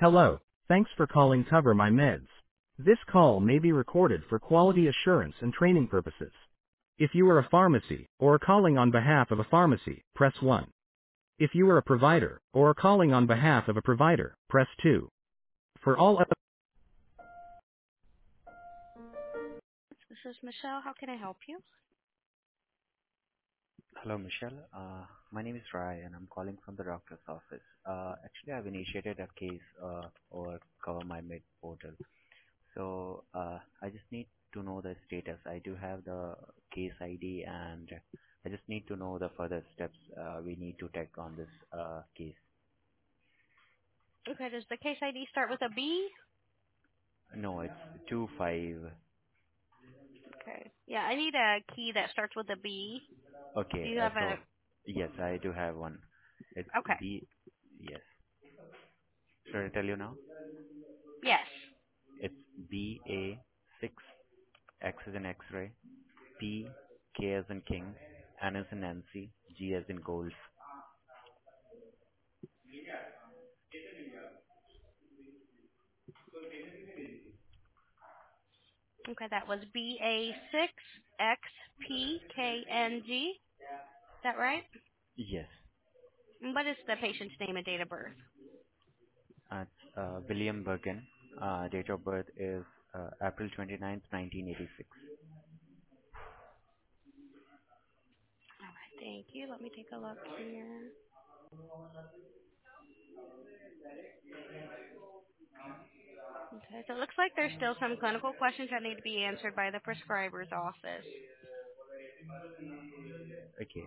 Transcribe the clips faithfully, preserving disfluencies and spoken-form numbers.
Hello. Thanks for calling Cover My Meds. This call may be recorded for quality assurance and training purposes. If you are a pharmacy or are calling on behalf of a pharmacy, press one. If you are a provider or are calling on behalf of a provider, press two. For all other... This is Michelle. How can I help you? Hello, Michelle. Uh, my name is Rai, and I'm calling from the doctor's office. Uh, actually, I've initiated a case uh, over Cover My Med portal. So uh, I just need to know the status. I do have the case I D, and I just need to know the further steps uh, we need to take on this uh, case. Okay, does the case I D start with a B? No, it's two five. Okay. Yeah, I need a key that starts with a B. Do Okay, you uh, have a... so yes, I do have one. It's Okay. B. Yes. Should I tell you now? Yes. It's B A six X is in X-ray. P, K as in King, N as in Nancy, G as in Gold. Okay, that was B A six X P K N G. Is that right? Yes. And what is the patient's name and date of birth? At uh, William Bergen. Uh, date of birth is uh, April twenty-ninth, nineteen eighty-six. All right, thank you. Let me take a look here. Okay, so it looks like there's still some clinical questions that need to be answered by the prescriber's office. Okay.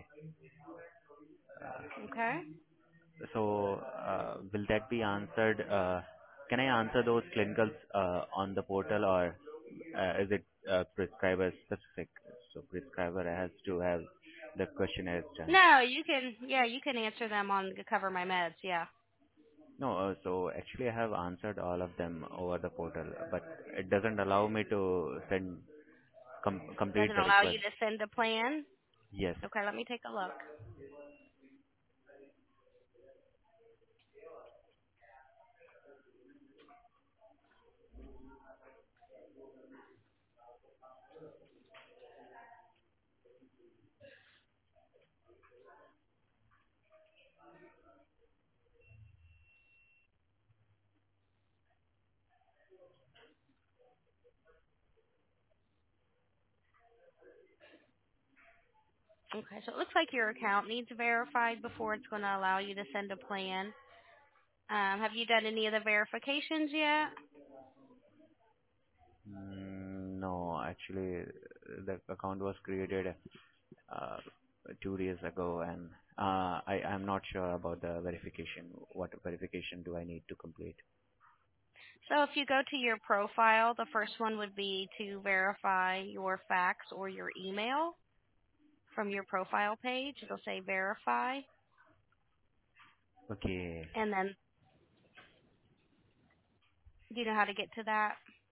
Okay? So, uh, will that be answered? Uh, can I answer those clinicals uh, on the portal, or uh, is it uh, prescriber specific? So, prescriber has to have the questionnaires done. No, you can, yeah, you can answer them on Cover My Meds, yeah. No, uh, so actually I have answered all of them over the portal, but it doesn't allow me to send com- complete Doesn't the allow you request. to send a plan? Yes. Okay, let me take a look. Okay, so it looks like your account needs verified before it's going to allow you to send a plan. Um, have you done any of the verifications yet? Mm, no, actually, uh, the account was created uh, two days ago, and uh, I am not sure about the verification. What verification do I need to complete? So if you go to your profile, the first one would be to verify your fax or your email from your profile page. It'll say verify. Okay. And then, do you know how to get to that?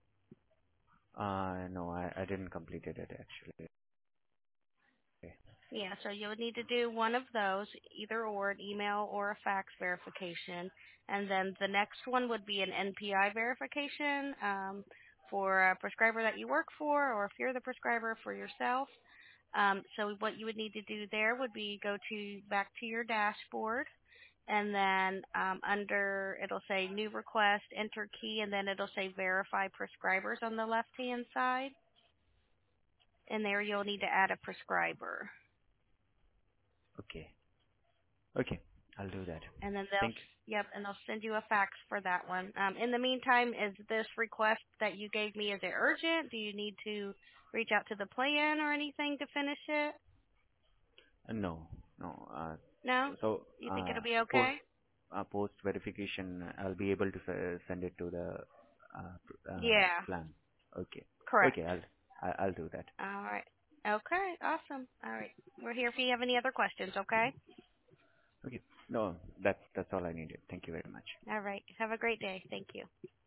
Uh, no, I, I didn't complete it actually. Yeah, so you would need to do one of those, either or, an email or a fax verification. And then the next one would be an N P I verification um, for a prescriber that you work for, or if you're the prescriber for yourself. Um, so what you would need to do there would be go to back to your dashboard, and then um, under it'll say new request, enter key, and then it'll say verify prescribers on the left hand side. And there you'll need to add a prescriber. Okay. Okay. I'll do that. And then they'll, Thank yep, and they'll send you a fax for that one. Um, in the meantime, is this request that you gave me, is it urgent? Do you need to reach out to the plan or anything to finish it? Uh, No, no. Uh, No? So, You think uh, it'll be post okay? uh, post verification, I'll be able to se- send it to the uh, pr- uh, Yeah, plan. Okay. correct. Okay, I'll I- I'll do that. All right. Okay, awesome. All right. We're here if you have any other questions, okay? Okay. No, that's that's all I needed. Thank you very much. All right. Have a great day. Thank you.